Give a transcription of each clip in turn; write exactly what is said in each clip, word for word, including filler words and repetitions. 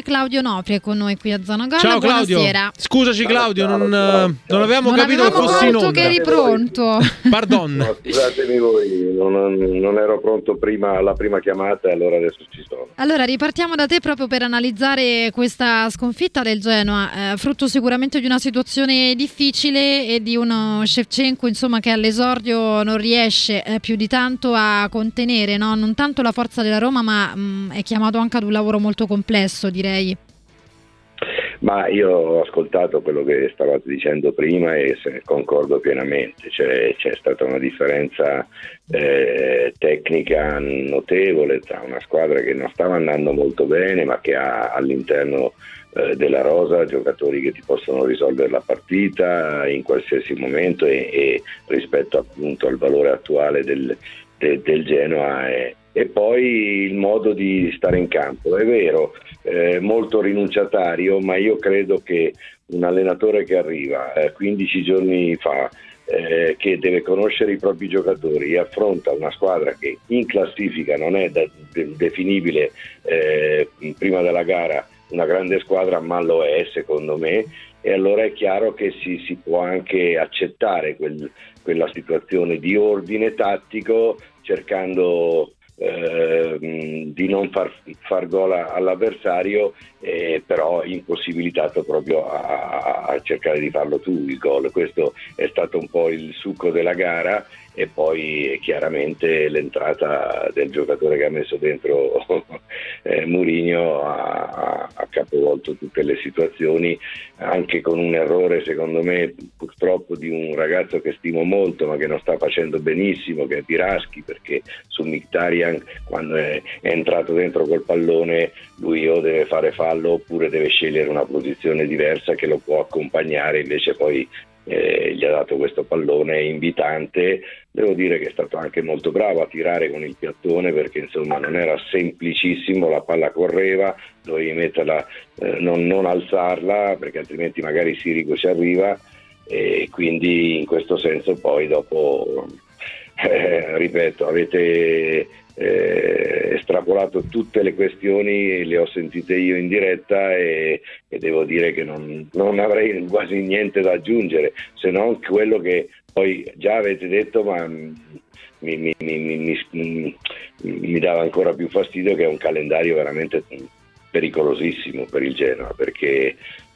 Claudio Nofri è con noi qui a Zona Gol. Ciao Claudio. Buonasera. Scusaci Claudio, Ciao, non, ciao, ciao. non avevamo Non capito che avevamo fossi in pronto onda. che eri pronto. Pardon. No, scusatemi voi, non, non ero pronto prima alla prima chiamata e allora adesso ci sono. Allora ripartiamo da te proprio per analizzare questa sconfitta del Genoa, eh, frutto sicuramente di una situazione difficile e di uno Shevchenko insomma che all'esordio non riesce eh, più di tanto a contenere, no? Non tanto la forza della Roma, ma mh, è chiamato anche ad un lavoro molto complesso, direi. Ma io ho ascoltato quello che stavate dicendo prima e se ne concordo pienamente, cioè, c'è stata una differenza eh, tecnica notevole tra una squadra che non stava andando molto bene ma che ha all'interno eh, della rosa giocatori che ti possono risolvere la partita in qualsiasi momento e, e rispetto appunto al valore attuale del, de, del Genoa e, e poi il modo di stare in campo. È vero, Eh, molto rinunciatario, ma io credo che un allenatore che arriva eh, quindici giorni fa, eh, che deve conoscere i propri giocatori e affronta una squadra che in classifica non è da, de, definibile eh, prima della gara una grande squadra, ma lo è secondo me, e allora è chiaro che si, si può anche accettare quel, quella situazione di ordine tattico cercando Eh, di non far, far gol all'avversario, eh, però impossibilitato proprio a, a cercare di farlo tu il gol. Questo è stato un po' il succo della gara e poi chiaramente l'entrata del giocatore che ha messo dentro eh, Mourinho ha, ha capovolto tutte le situazioni, anche con un errore secondo me purtroppo di un ragazzo che stimo molto ma che non sta facendo benissimo, che è Piraschi, perché su Mkhitaryan quando è, è entrato dentro col pallone lui o deve fare fallo oppure deve scegliere una posizione diversa che lo può accompagnare, invece poi Eh, gli ha dato questo pallone invitante. Devo dire che è stato anche molto bravo a tirare con il piattone perché insomma non era semplicissimo, la palla correva, dovevi metterla, eh, non, non alzarla perché altrimenti magari Sirigu ci arriva e quindi in questo senso poi dopo eh, ripeto avete Eh, estrapolato tutte le questioni, le ho sentite io in diretta e, e devo dire che non, non avrei quasi niente da aggiungere se non quello che poi già avete detto, ma mi, mi, mi, mi, mi, mi dava ancora più fastidio, che è un calendario veramente pericolosissimo per il Genoa, perché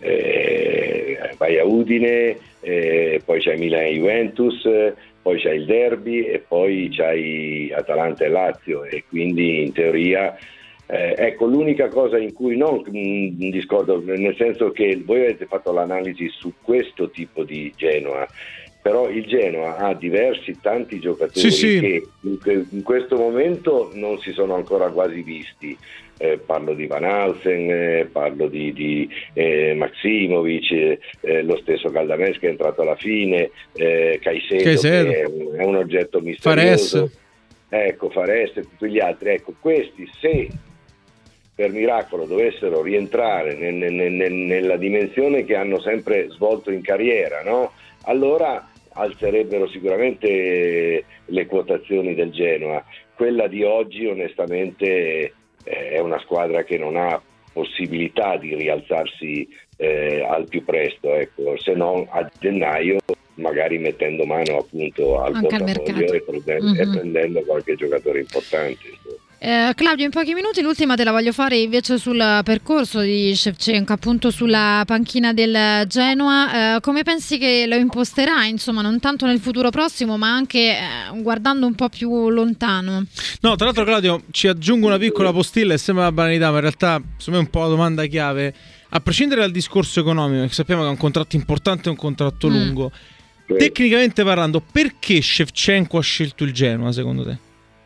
eh, vai a Udine, eh, poi c'hai Milan e Juventus, poi c'hai il derby e poi c'hai Atalanta e Lazio e quindi in teoria eh, ecco l'unica cosa in cui non mh, discordo, nel senso che voi avete fatto l'analisi su questo tipo di Genoa, però il Genoa ha diversi tanti giocatori sì, sì. che in, in questo momento non si sono ancora quasi visti. Eh, parlo di Van Alsen, eh, parlo di, di eh, Maximovic, eh, lo stesso Caldames che è entrato alla fine, eh, Caicedo, Caicedo. che è un, è un oggetto misterioso, Fares. ecco Fares e tutti gli altri, ecco questi se per miracolo dovessero rientrare nel, nel, nel, nella dimensione che hanno sempre svolto in carriera, no? Allora alzerebbero sicuramente le quotazioni del Genoa. Quella di oggi onestamente è una squadra che non ha possibilità di rialzarsi eh, al più presto, ecco, se non a gennaio magari mettendo mano appunto al Anche al portafoglio e prendendo, mm-hmm. e prendendo qualche giocatore importante. Eh, Claudio, in pochi minuti l'ultima te la voglio fare invece sul percorso di Shevchenko, appunto sulla panchina del Genoa. Eh, come pensi che lo imposterà, insomma, non tanto nel futuro prossimo ma anche eh, guardando un po' più lontano? No, tra l'altro Claudio, ci aggiungo una piccola postilla e sembra una banalità, ma in realtà secondo me è un po' la domanda chiave. A prescindere dal discorso economico, che sappiamo che è un contratto importante e un contratto mm. lungo, sì. Tecnicamente parlando, perché Shevchenko ha scelto il Genoa secondo te?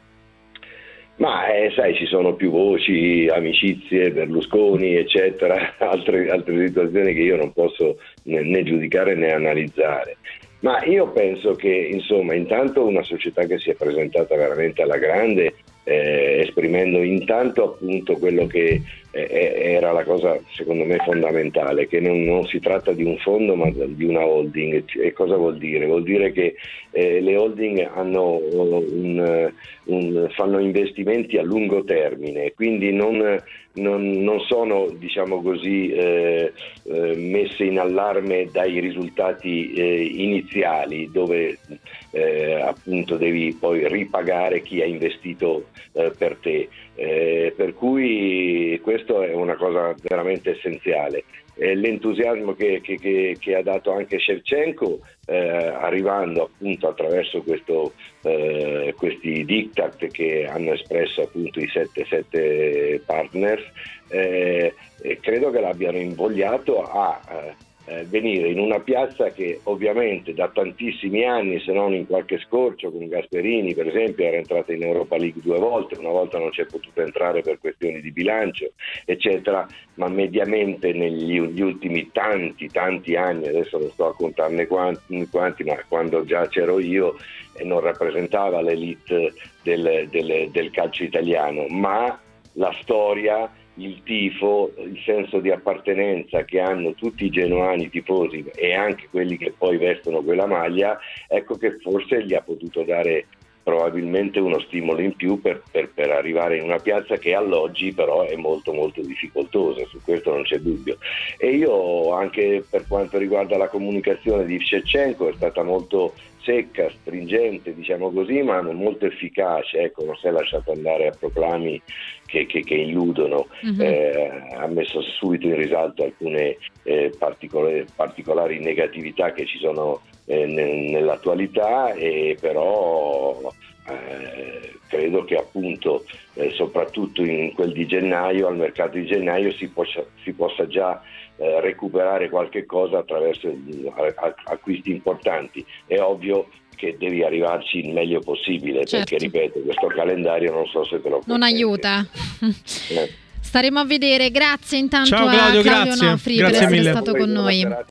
Ma eh, sai, ci sono più voci, amicizie, Berlusconi, eccetera, altre, altre situazioni che io non posso né, né giudicare né analizzare. Ma io penso che, insomma, intanto una società che si è presentata veramente alla grande, eh, esprimendo intanto appunto quello che era la cosa secondo me fondamentale, che non, non si tratta di un fondo ma di una holding. E cosa vuol dire? Vuol dire che eh, le holding hanno un, un, fanno investimenti a lungo termine, quindi non, non, non sono, diciamo così, eh, eh, messe in allarme dai risultati eh, iniziali, dove eh, appunto devi poi ripagare chi ha investito eh, per te. Eh, per cui questo è una cosa veramente essenziale. Eh, l'entusiasmo che, che, che, che ha dato anche Shevchenko, eh, arrivando appunto attraverso questo, eh, questi diktat che hanno espresso appunto i sette, sette partners, eh, credo che l'abbiano invogliato a eh, Eh, venire in una piazza che ovviamente da tantissimi anni, se non in qualche scorcio, con Gasperini per esempio era entrata in Europa League due volte, una volta non c'è potuto entrare per questioni di bilancio eccetera, ma mediamente negli gli ultimi tanti tanti anni, adesso non sto a contarne quanti, quanti ma quando già c'ero io e non rappresentava l'elite del, del, del calcio italiano, ma la storia, il tifo, il senso di appartenenza che hanno tutti i genoani tifosi e anche quelli che poi vestono quella maglia, ecco che forse gli ha potuto dare probabilmente uno stimolo in più per, per, per arrivare in una piazza che all'oggi però è molto molto difficoltosa, su questo non c'è dubbio. E io anche per quanto riguarda la comunicazione di Shevchenko è stata molto secca, stringente, diciamo così, ma molto efficace, ecco, non si è lasciato andare a proclami che, che, che illudono. Uh-huh. Eh, ha messo subito in risalto alcune eh, particolari, particolari negatività che ci sono eh, ne, nell'attualità, e però eh, credo che appunto eh, soprattutto in quel di gennaio, al mercato di gennaio, si possa, si possa già Eh, recuperare qualche cosa attraverso eh, acquisti importanti. È ovvio che devi arrivarci il meglio possibile, certo, perché ripeto, questo calendario non so se te lo non aiuta. eh. Staremo a vedere. Grazie intanto. Ciao a Claudio, Claudio grazie. Onofri Grazie per essere mille. stato con noi.